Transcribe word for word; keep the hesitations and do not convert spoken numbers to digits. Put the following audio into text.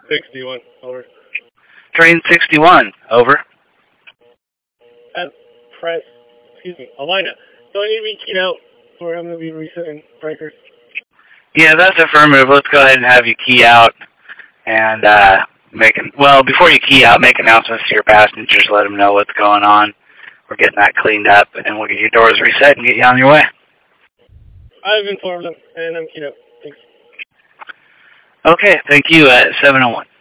sixty-one, over. Train sixty-one, over. At press, excuse me, Alina. So I need to be keyed out, or I'm going to be resetting breakers. Yeah, that's affirmative. Let's go ahead and have you key out and uh, make an, well, before you key out, make announcements to your passengers, let them know what's going on. We're getting that cleaned up, and we'll get your doors reset and get you on your way. I've informed them, and I'm keyed out. Thanks. Okay, thank you at seven oh one.